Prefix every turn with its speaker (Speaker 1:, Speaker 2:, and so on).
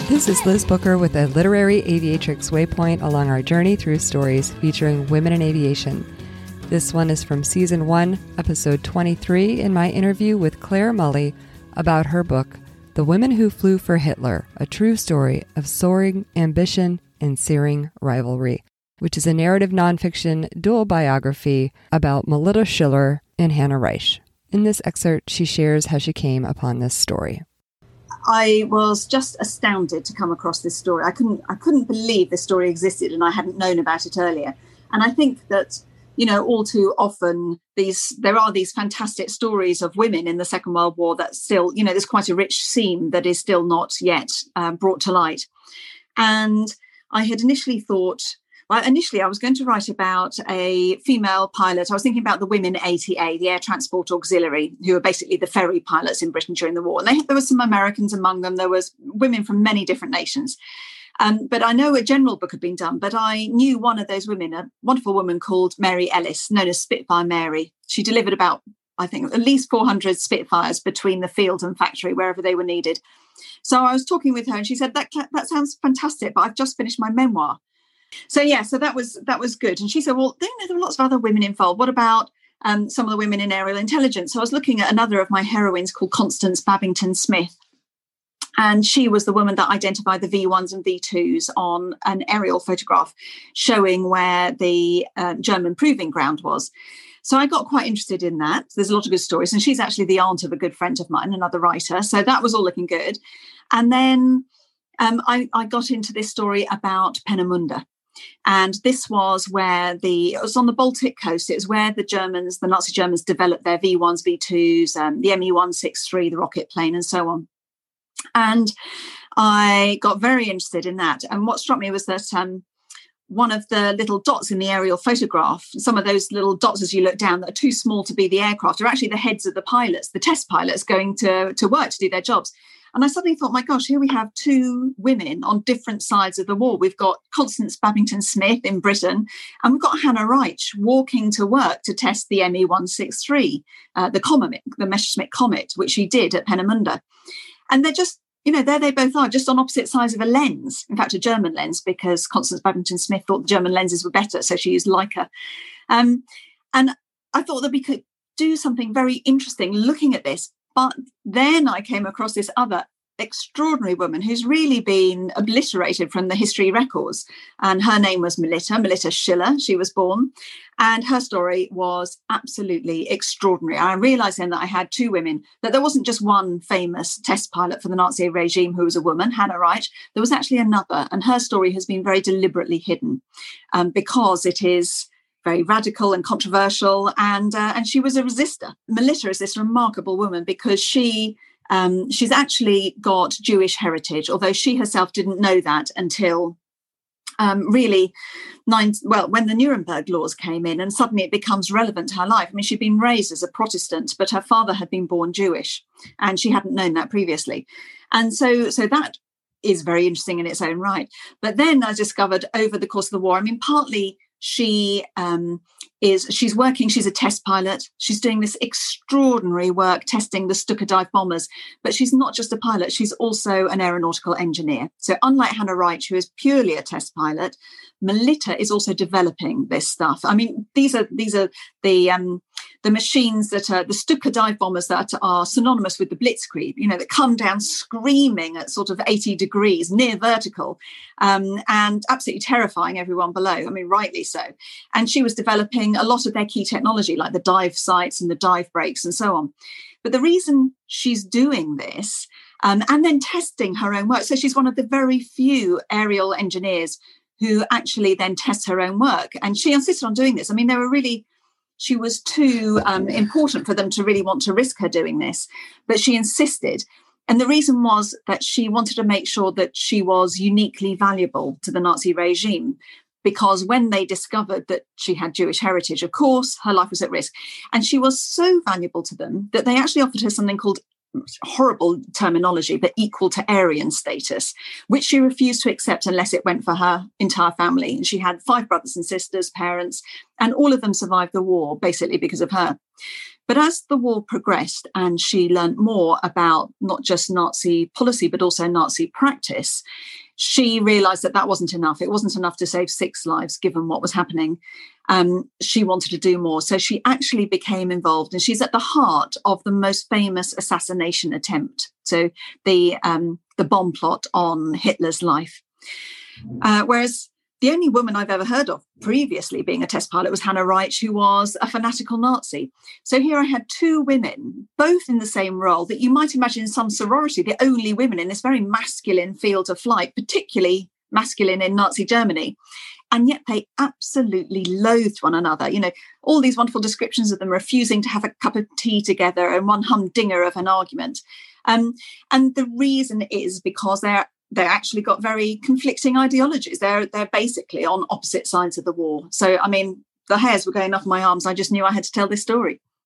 Speaker 1: This is Liz Booker with a literary aviatrix waypoint along our journey through stories featuring women in aviation. This one is from Season 1, Episode 23, in my interview with Claire Mully about her book, The Women Who Flew for Hitler, a true story of soaring ambition and searing rivalry, which is a narrative nonfiction dual biography about Melita Schiller and Hannah Reich. In this excerpt, she shares how she came upon this story.
Speaker 2: I was just astounded to come across this story. I couldn't believe this story existed and I hadn't known about it earlier. And I think that, you know, all too often there are these fantastic stories of women in the Second World War that still, you know, there's quite a rich seam that is still not yet brought to light. And I had initially thought, I was going to write about a female pilot. I was thinking about the women ATA, the Air Transport Auxiliary, who are basically the ferry pilots in Britain during the war. And there were some Americans among them. There was women from many different nations. But I know a general book had been done, but I knew one of those women, a wonderful woman called Mary Ellis, known as Spitfire Mary. She delivered about, I think, at least 400 Spitfires between the field and factory, wherever they were needed. So I was talking with her and she said, that sounds fantastic, but I've just finished my memoir. So that was good. And she said, well, there were lots of other women involved. What about some of the women in aerial intelligence? So I was looking at another of my heroines called Constance Babington Smith. And she was the woman that identified the V1s and V2s on an aerial photograph showing where the German proving ground was. So I got quite interested in that. There's a lot of good stories. And she's actually the aunt of a good friend of mine, another writer. So that was all looking good. And then I got into this story about Peenemünde. And this was where it was on the Baltic coast. It was where the Nazi Germans developed their V1s, V2s, the Me-163, the rocket plane, and so on. And I got very interested in that. And what struck me was that one of the little dots in the aerial photograph, some of those little dots as you look down that are too small to be the aircraft, are actually the heads of the pilots, the test pilots going to work to do their jobs. And I suddenly thought, my gosh, here we have two women on different sides of the war. We've got Constance Babington Smith in Britain, and we've got Hannah Reich walking to work to test the Me-163, the Messerschmitt Comet, which she did at Peenemünde. And they're just, you know, there they both are, just on opposite sides of a lens, in fact, a German lens, because Constance Babington Smith thought the German lenses were better, so she used Leica. And I thought that we could do something very interesting looking at this. But then I came across this other extraordinary woman who's really been obliterated from the history records. And her name was Melita Schiller. She was born. And her story was absolutely extraordinary. I realised then that I had two women, that there wasn't just one famous test pilot for the Nazi regime who was a woman, Hannah Reich. There was actually another. And her story has been very deliberately hidden because it is very radical and controversial, and she was a resistor. Melita is this remarkable woman because she's actually got Jewish heritage, although she herself didn't know that until when the Nuremberg laws came in, and suddenly it becomes relevant to her life. I mean, she'd been raised as a Protestant, but her father had been born Jewish, and she hadn't known that previously. And so that is very interesting in its own right. But then I discovered over the course of the war, I mean, partly she's working, she's a test pilot. She's doing this extraordinary work testing the Stuka dive bombers, but she's not just a pilot, she's also an aeronautical engineer. So unlike Hannah Reich, who is purely a test pilot, Melita is also developing this stuff. I mean, these are the machines that are the Stuka dive bombers that are synonymous with the Blitzkrieg, you know, that come down screaming at sort of 80 degrees, near vertical, and absolutely terrifying everyone below. I mean, rightly so. And she was developing a lot of their key technology, like the dive sights and the dive brakes and so on. But the reason she's doing this and then testing her own work, so she's one of the very few aerial engineers who actually then tests her own work. And she insisted on doing this. I mean, she was too important for them to really want to risk her doing this, but she insisted. And the reason was that she wanted to make sure that she was uniquely valuable to the Nazi regime, because when they discovered that she had Jewish heritage, of course, her life was at risk. And she was so valuable to them that they actually offered her something called, horrible terminology, but equal to Aryan status, which she refused to accept unless it went for her entire family. And she had 5 brothers and sisters, parents, and all of them survived the war basically because of her. But as the war progressed and she learned more about not just Nazi policy, but also Nazi practice, she realised that that wasn't enough. It wasn't enough to save 6 lives, given what was happening. She wanted to do more. So she actually became involved, and she's at the heart of the most famous assassination attempt. So the bomb plot on Hitler's life. Whereas the only woman I've ever heard of previously being a test pilot was Hannah Reich, who was a fanatical Nazi. So here I had 2 women, both in the same role, that you might imagine in some sorority, the only women in this very masculine field of flight, particularly masculine in Nazi Germany. And yet they absolutely loathed one another. You know, all these wonderful descriptions of them refusing to have a cup of tea together and one humdinger of an argument. And the reason is because they actually got very conflicting ideologies. They're basically on opposite sides of the war. So, I mean, the hairs were going off my arms. I just knew I had to tell this story.